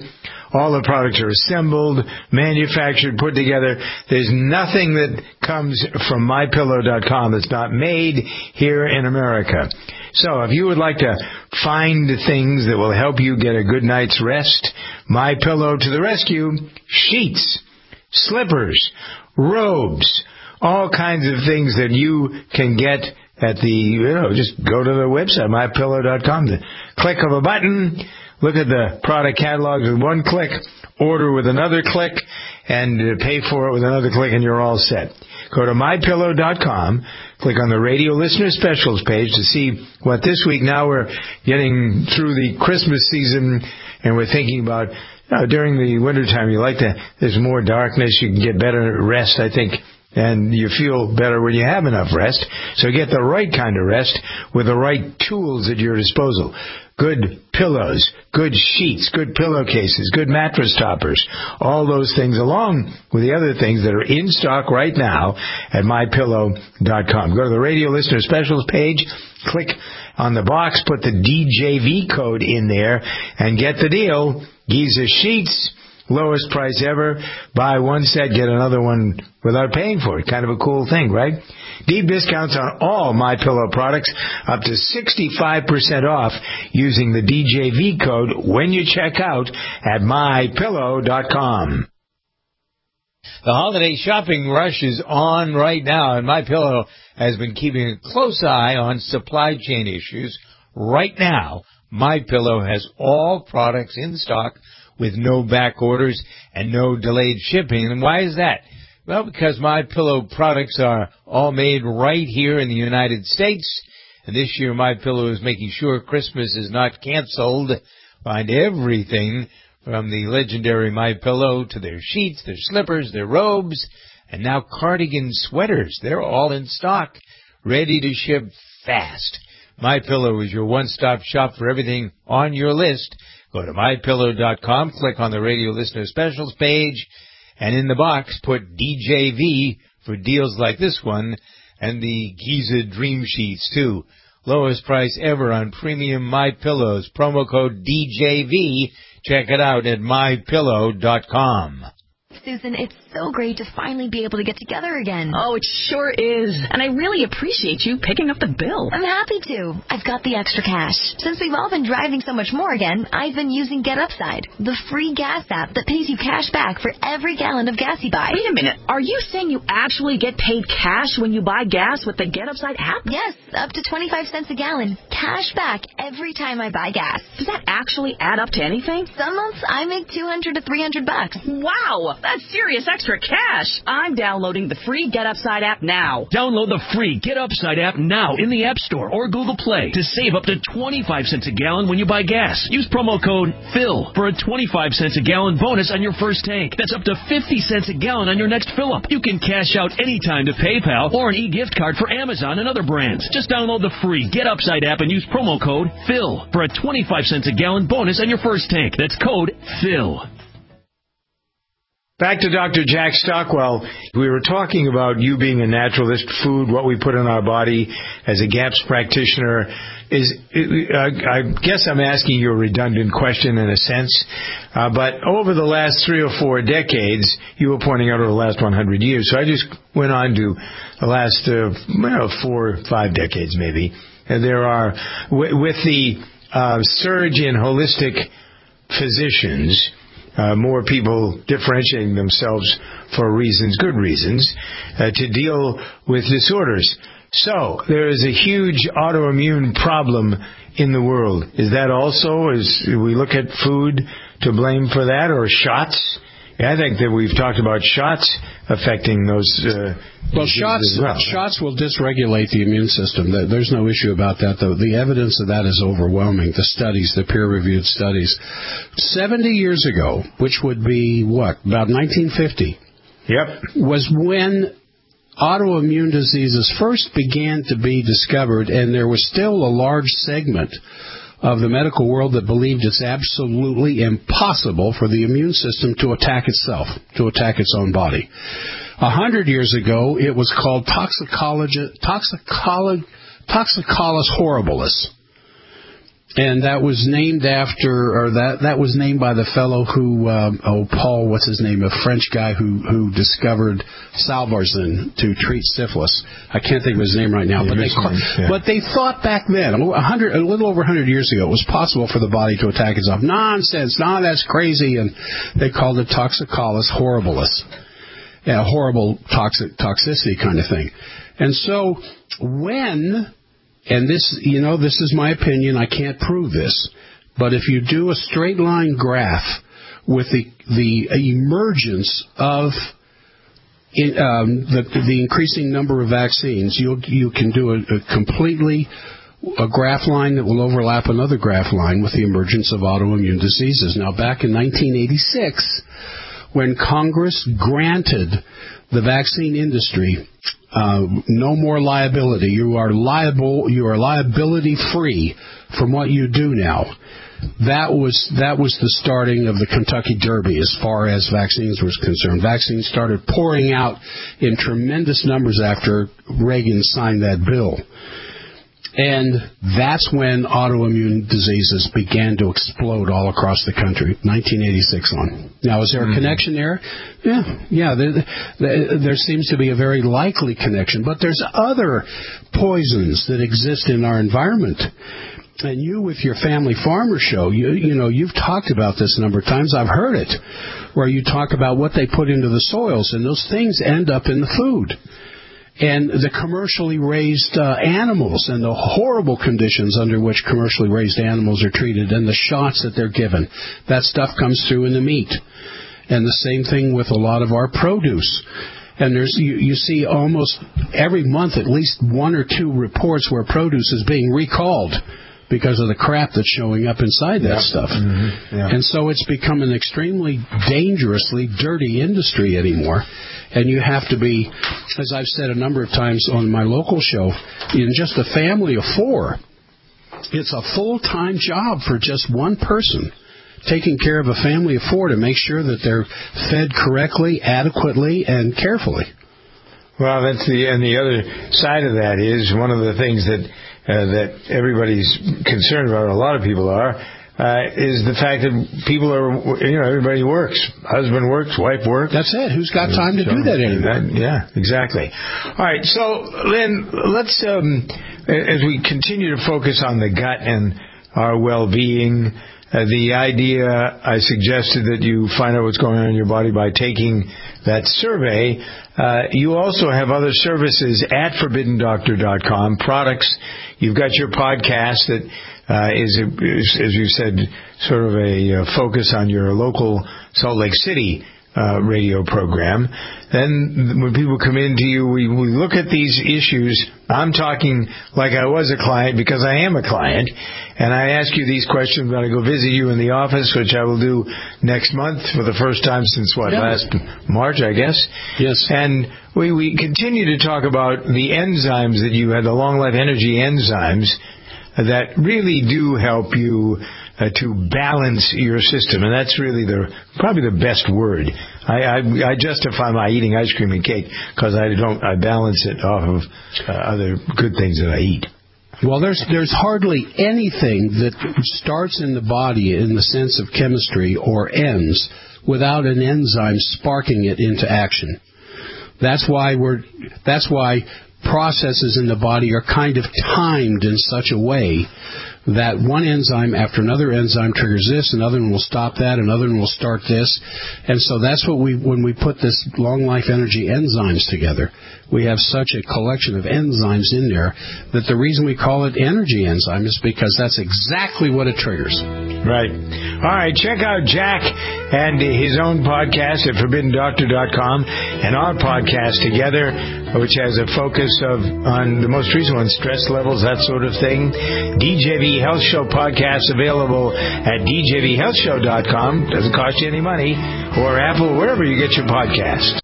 All the products are assembled, manufactured, put together. There's nothing that comes from my pillow dot com that's not made here in America. So if you would like to find things that will help you get a good night's rest, MyPillow to the rescue. Sheets, slippers, robes, all kinds of things that you can get at the, you know, just go to the website, my pillow dot com. The click of a button, look at the product catalogs with one click, order with another click, and pay for it with another click, and you're all set. Go to my pillow dot com, click on the radio listener specials page to see what this week, now we're getting through the Christmas season, and we're thinking about, you know, during the wintertime, you like to, there's more darkness, you can get better rest, I think, and you feel better when you have enough rest. So get the right kind of rest with the right tools at your disposal. Good pillows, good sheets, good pillowcases, good mattress toppers, all those things along with the other things that are in stock right now at my pillow dot com. Go to the radio listener specials page, click on the box, put the D J V code in there, and get the deal. Giza sheets, lowest price ever. Buy one set, get another one without paying for it. Kind of a cool thing, right? Deep discounts on all MyPillow products, up to sixty-five percent off using the D J V code when you check out at my pillow dot com. The holiday shopping rush is on right now, and MyPillow has been keeping a close eye on supply chain issues. Right now, MyPillow has all products in stock with no back orders and no delayed shipping. And why is that? Well, because MyPillow products are all made right here in the United States. And this year, MyPillow is making sure Christmas is not canceled. Find everything from the legendary MyPillow to their sheets, their slippers, their robes, and now cardigan sweaters. They're all in stock, ready to ship fast. MyPillow is your one-stop shop for everything on your list. Go to my pillow dot com, click on the radio listener specials page, and in the box put D J V for deals like this one, and the Giza Dream Sheets too. Lowest price ever on premium MyPillows. Promo code D J V. Check it out at my pillow dot com. Susan, it's so great to finally be able to get together again. Oh, it sure is. And I really appreciate you picking up the bill. I'm happy to. I've got the extra cash. Since we've all been driving so much more again, I've been using Get Upside, the free gas app that pays you cash back for every gallon of gas you buy. Wait a minute. Are you saying you actually get paid cash when you buy gas with the Get Upside app? Yes, up to twenty-five cents a gallon. Cash back every time I buy gas. Does that actually add up to anything? Some months I make two hundred to three hundred bucks. Wow, that's serious extra cash. I'm downloading the free Get Upside app now. Download the free Get Upside app now in the App Store or Google Play to save up to twenty-five cents a gallon when you buy gas. Use promo code PHIL for a twenty-five cents a gallon bonus on your first tank. That's up to fifty cents a gallon on your next fill-up. You can cash out anytime to PayPal or an e-gift card for Amazon and other brands. Just download the free Get Upside app and use promo code PHIL for a twenty-five cents a gallon bonus on your first tank. That's code PHIL. Back to Doctor Jack Stockwell. We were talking about you being a naturalist, food, what we put in our body as a GAPS practitioner. Is uh, I guess I'm asking you a redundant question in a sense, uh, but over the last three or four decades, you were pointing out over the last one hundred years, so I just went on to the last uh, well, four or five decades maybe. And there are, w- with the uh, surge in holistic physicians, Uh, more people differentiating themselves for reasons, good reasons, uh, to deal with disorders. So there is a huge autoimmune problem in the world. Is that also, as we look at food, to blame for that, or shots? Yeah, I think that we've talked about shots affecting those. Uh, well, shots well. shots will dysregulate the immune system. There's no issue about that, though. The evidence of that is overwhelming. The studies, the peer-reviewed studies. seventy years ago, which would be, what, about nineteen fifty? Yep. Was when autoimmune diseases first began to be discovered, and there was still a large segment of the medical world that believed it's absolutely impossible for the immune system to attack itself, to attack its own body. A hundred years ago, it was called toxicology, toxicolo, Toxicolus horribilis. And that was named after, or that, that was named by the fellow who, um, oh, Paul, what's his name, a French guy who, who discovered salvarsan to treat syphilis. I can't think of his name right now, yeah, but they name, yeah. but they thought back then, a hundred, a little over a hundred years ago, it was possible for the body to attack itself. Nonsense, no, that's crazy, and they called it toxicollis horribilis, yeah, horrible toxic toxicity kind of thing. And so when And this, you know, this is my opinion. I can't prove this. But if you do a straight line graph with the the emergence of in, um, the, the increasing number of vaccines, you you can do a, a completely a graph line that will overlap another graph line with the emergence of autoimmune diseases. Now, back in nineteen eighty-six, when Congress granted the vaccine industry Uh, no more liability. You are liable. You are liability free from what you do now. That was that was the starting of the Kentucky Derby as far as vaccines was concerned. Vaccines started pouring out in tremendous numbers after Reagan signed that bill. And that's when autoimmune diseases began to explode all across the country, nineteen eighty-six on. Now, is there a mm-hmm. connection there? Yeah, yeah. There, there, there seems to be a very likely connection, but there's other poisons that exist in our environment. And you, with your Family Farmer show, you you know, you've talked about this a number of times. I've heard it, where you talk about what they put into the soils, and those things end up in the food. And the commercially raised uh, animals and the horrible conditions under which commercially raised animals are treated and the shots that they're given. That stuff comes through in the meat. And the same thing with a lot of our produce. And there's you, you see almost every month at least one or two reports where produce is being recalled because of the crap that's showing up inside that yep. stuff. Mm-hmm. Yeah. And so it's become an extremely dangerously dirty industry anymore. And you have to be, as I've said a number of times on my local show, in just a family of four, it's a full-time job for just one person taking care of a family of four to make sure that they're fed correctly, adequately, and carefully. Well, that's the and the other side of that is one of the things that uh, that everybody's concerned about, a lot of people are, Uh, is the fact that people are, you know, everybody works. Husband works, wife works. That's it. Who's got time to so, do that anymore? That, yeah, exactly. All right, so, Lynn, let's, um, as we continue to focus on the gut and our well-being, uh, the idea I suggested that you find out what's going on in your body by taking that survey. Uh, you also have other services at forbidden doctor dot com, products. You've got your podcast that Uh, is, a, is, as you said, sort of a uh, focus on your local Salt Lake City uh, radio program. Then when people come in to you, we, we look at these issues. I'm talking like I was a client because I am a client. And I ask you these questions when I go visit you in the office, which I will do next month for the first time since, what, yeah. last March, I guess? Yes. And we, we continue to talk about the enzymes that you had, the long life energy enzymes, that really do help you uh, to balance your system, and that's really the probably the best word. I, I, I justify my eating ice cream and cake because I don't I balance it off of uh, other good things that I eat. Well, there's there's hardly anything that starts in the body in the sense of chemistry or ends without an enzyme sparking it into action. That's why we're that's why. processes in the body are kind of timed in such a way that one enzyme after another enzyme triggers this, another one will stop that, another one will start this. And so that's what we, when we put this long life energy enzymes together, we have such a collection of enzymes in there that the reason we call it energy enzyme is because that's exactly what it triggers. Right. All right, check out Jack and his own podcast at forbidden doctor dot com and our podcast together, which has a focus of on the most recent one, stress levels, that sort of thing. D J V Health Show podcast available at d j v health show dot com. Doesn't cost you any money. Or Apple, wherever you get your podcast.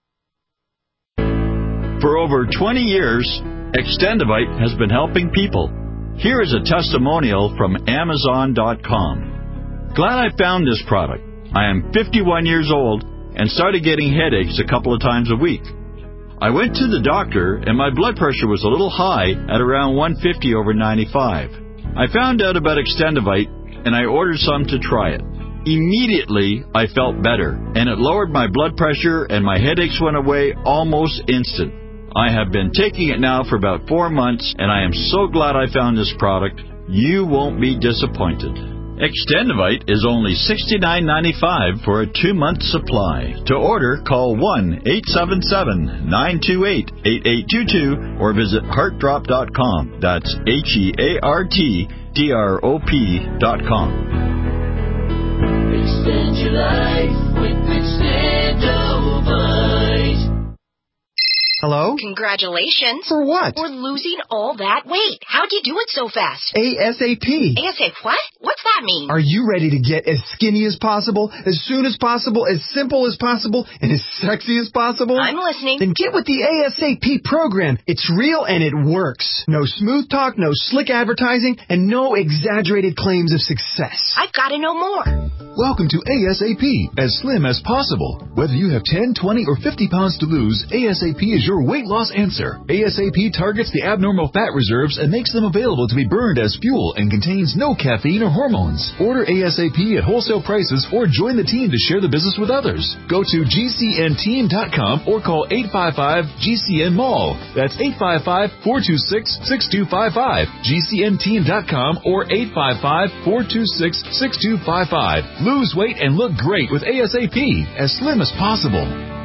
For over twenty years, Extendivite has been helping people. Here is a testimonial from amazon dot com. Glad I found this product. I am fifty-one years old and started getting headaches a couple of times a week. I went to the doctor and my blood pressure was a little high at around one fifty over ninety-five. I found out about Extendivite, and I ordered some to try it. Immediately, I felt better, and it lowered my blood pressure, and my headaches went away almost instant. I have been taking it now for about four months, and I am so glad I found this product. You won't be disappointed. Extendivite is only sixty-nine ninety-five for a two-month supply. To order, call one eight seven seven, nine two eight, eight eight two two or visit heart drop dot com. That's H E A R T D R O P dot com. Extend your life with Extendivite. Hello? Congratulations. For what? For losing all that weight. How'd you do it so fast? ASAP. ASAP what? What's that mean? Are you ready to get as skinny as possible, as soon as possible, as simple as possible, and as sexy as possible? I'm listening. Then get with the ASAP program. It's real and it works. No smooth talk, no slick advertising, and no exaggerated claims of success. I've got to know more. Welcome to ASAP, as slim as possible. Whether you have ten, twenty, or fifty pounds to lose, ASAP is your weight loss answer. ASAP targets the abnormal fat reserves and makes them available to be burned as fuel and contains no caffeine or hormones. Order ASAP at wholesale prices or join the team to share the business with others. Go to G C N team dot com or call eight five five G C N mall. That's eight five five, four two six, six two five five. G C N team dot com or eight five five, four two six, six two five five. Lose weight and look great with ASAP, as slim as possible.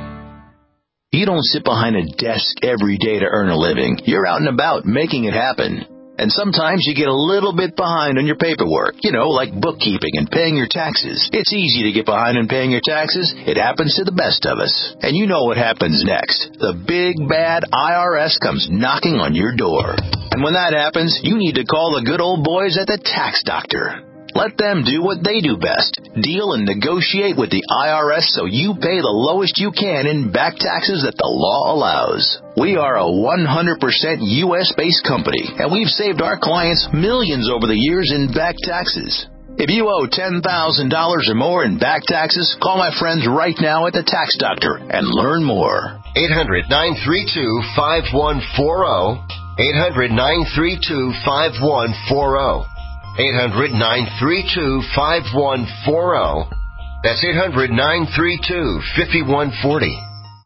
You don't sit behind a desk every day to earn a living. You're out and about making it happen. And sometimes you get a little bit behind on your paperwork, you know, like bookkeeping and paying your taxes. It's easy to get behind on paying your taxes. It happens to the best of us. And you know what happens next. The big, bad I R S comes knocking on your door. And when that happens, you need to call the good old boys at the Tax Doctor. Let them do what they do best. Deal and negotiate with the I R S so you pay the lowest you can in back taxes that the law allows. We are a one hundred percent U S-based company, and we've saved our clients millions over the years in back taxes. If you owe ten thousand dollars or more in back taxes, call my friends right now at the Tax Doctor and learn more. eight hundred, nine three two, five one four zero. eight hundred, nine three two, five one four zero. eight hundred, nine three two, five one four zero. That's eight hundred, nine three two, five one four zero.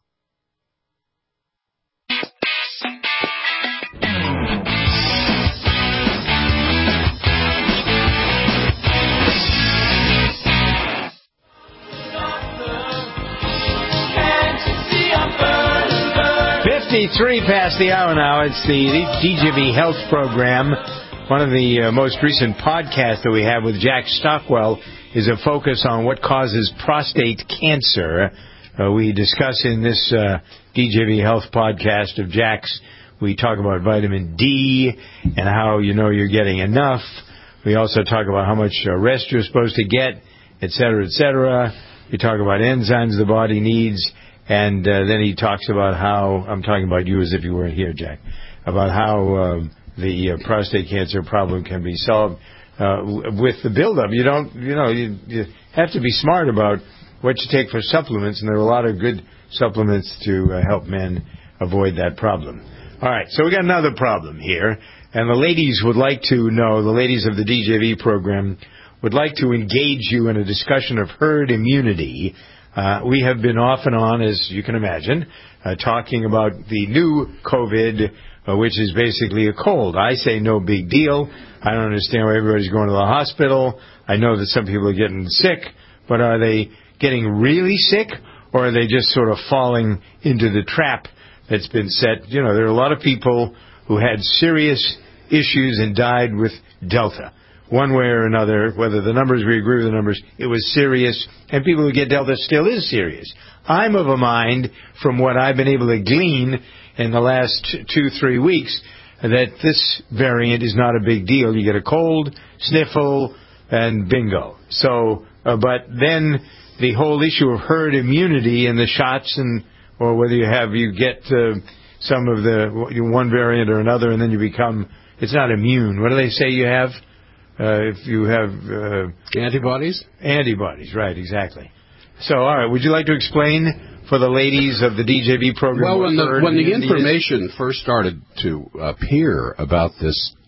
fifty-three past the hour now. It's the D J V Health Program. One of the uh, most recent podcasts that we have with Jack Stockwell is a focus on what causes prostate cancer. Uh, we discuss in this uh, D J V Health podcast of Jack's, we talk about vitamin D and how you know you're getting enough. We also talk about how much uh, rest you're supposed to get, et cetera, et cetera. We talk about enzymes the body needs, and uh, then he talks about how, I'm talking about you as if you weren't here, Jack, about how Um, the uh, prostate cancer problem can be solved uh, with the buildup. You don't, you know, you, you have to be smart about what you take for supplements, and there are a lot of good supplements to uh, help men avoid that problem. All right, so we got another problem here, and the ladies would like to know, the ladies of the D J V program would like to engage you in a discussion of herd immunity. Uh, we have been off and on, as you can imagine, uh, talking about the new COVID, Uh, which is basically a cold. I say no big deal. I don't understand why everybody's going to the hospital. I know that some people are getting sick, but are they getting really sick, or are they just sort of falling into the trap that's been set? You know, there are a lot of people who had serious issues and died with Delta. One way or another, whether the numbers, we agree with the numbers, it was serious, and people who get Delta still is serious. I'm of a mind, from what I've been able to glean in the last two, three weeks, that this variant is not a big deal. You get a cold, sniffle, and bingo. So, uh, but then the whole issue of herd immunity and the shots, and or whether you have, you get uh, some of the one variant or another, and then you become, it's not immune. What do they say you have? Uh, if you have uh, antibodies? Antibodies, right, exactly. So, all right, would you like to explain for the ladies of the D J V program? Well, when the, when the information is? first started to appear about this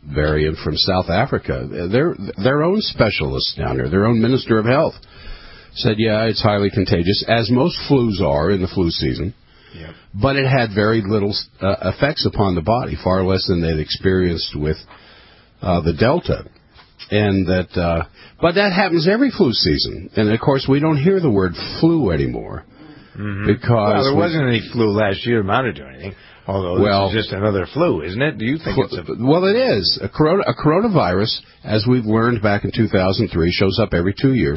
variant from South Africa. Their their own specialists down there, their own Minister of Health, said, yeah, it's highly contagious, as most flus are in the flu season. Yep. But it had very little uh, effects upon the body, far less than they'd experienced with uh, the Delta. And that, uh, but that happens every flu season. And of course, we don't hear the word flu anymore. Mm-hmm. Because well, there we, wasn't any flu last year amounted to anything. Although well, this is just another flu, isn't it? Do you think it's a... Well, it is. A, corona, a coronavirus, as we've learned back in two thousand three, shows up every two years.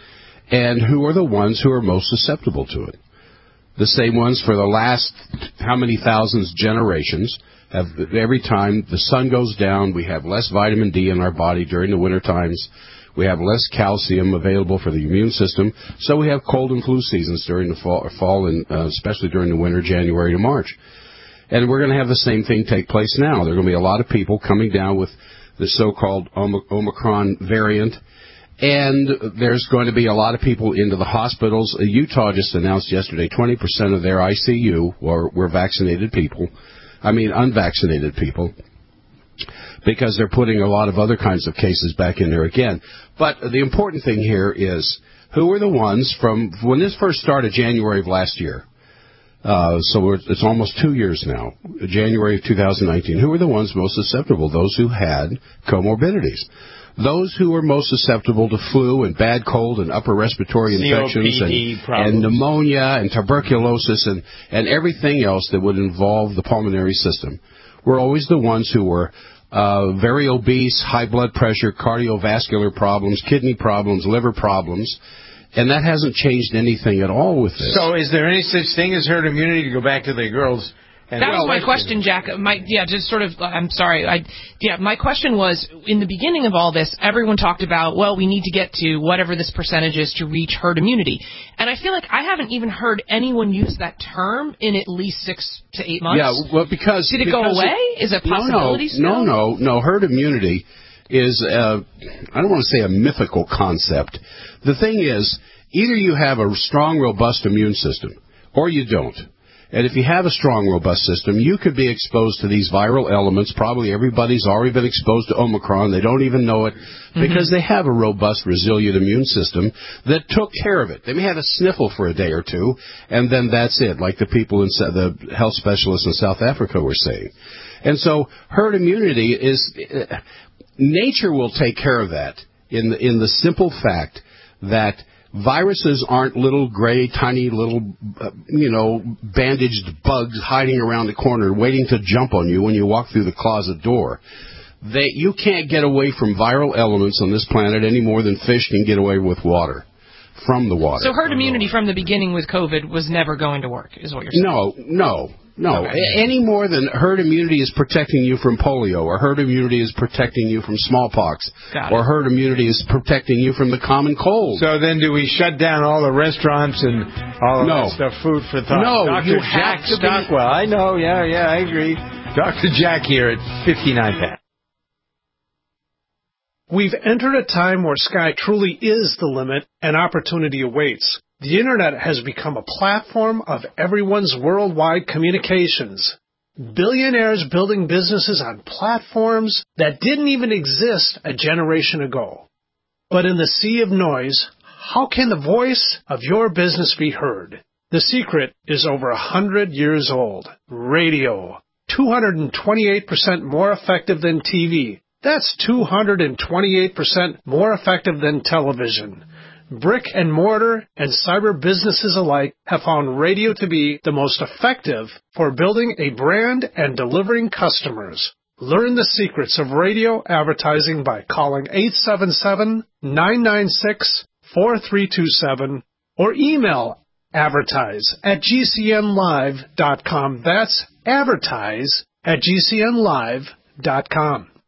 And who are the ones who are most susceptible to it? The same ones for the last how many thousands generations. Have, every time the sun goes down, we have less vitamin D in our body during the winter times. We have less calcium available for the immune system. So we have cold and flu seasons during the fall, fall and uh, especially during the winter, January to March. And we're going to have the same thing take place now. There are going to be a lot of people coming down with the so-called Omicron variant. And there's going to be a lot of people into the hospitals. Utah just announced yesterday twenty percent of their I C U were, were vaccinated people. I mean, unvaccinated people. Because they're putting a lot of other kinds of cases back in there again. But the important thing here is, who are the ones from, when this first started January of last year, uh, so we're, it's almost two years now, January of two thousand nineteen, who are the ones most susceptible? Those who had comorbidities. Those who are most susceptible to flu and bad cold and upper respiratory infections and, and pneumonia and tuberculosis and, and everything else that would involve the pulmonary system were always the ones who were uh, very obese, high blood pressure, cardiovascular problems, kidney problems, liver problems. And that hasn't changed anything at all with this. So is there any such thing as herd immunity, to go back to the girls? And that was my question, Jack. My, yeah, just sort of, I'm sorry. I, yeah, my question was, in the beginning of all this, everyone talked about, well, we need to get to whatever this percentage is to reach herd immunity. And I feel like I haven't even heard anyone use that term in at least six to eight months. Yeah, well, because... Did it because go away? It, is it a possibility no, still? No, no, no. Herd immunity is, uh, I don't want to say a mythical concept. The thing is, either you have a strong, robust immune system, or you don't. And if you have a strong, robust system, you could be exposed to these viral elements. Probably everybody's already been exposed to Omicron. They don't even know it because mm-hmm. they have a robust, resilient immune system that took care of it. They may have a sniffle for a day or two, and then that's it, like the people in the health specialists in South Africa were saying. And so herd immunity is uh, nature will take care of that in the, in the simple fact that viruses aren't little gray, tiny little, uh, you know, bandaged bugs hiding around the corner waiting to jump on you when you walk through the closet door. They, you can't get away from viral elements on this planet any more than fish can get away with water, from the water. So herd immunity from the beginning with COVID was never going to work, is what you're saying? No, no. No, okay. Any more than herd immunity is protecting you from polio, or herd immunity is protecting you from smallpox, or herd immunity is protecting you from the common cold. So then do we shut down all the restaurants and all of no. that stuff, food for thought? No, Doctor you Jack have to Stockwell. Be... I know, yeah, yeah, I agree. Doctor Jack here at fifty-nine Pat. We've entered a time where sky truly is the limit and opportunity awaits. The Internet has become a platform of everyone's worldwide communications. Billionaires building businesses on platforms that didn't even exist a generation ago. But in the sea of noise, how can the voice of your business be heard? The secret is over a hundred years old. Radio. two hundred twenty-eight percent more effective than T V. That's two hundred twenty-eight percent more effective than television. Brick and mortar and cyber businesses alike have found radio to be the most effective for building a brand and delivering customers. Learn the secrets of radio advertising by calling eight seven seven, nine nine six, four three two seven or email advertise at g c n live dot com. That's advertise at g c n live dot com.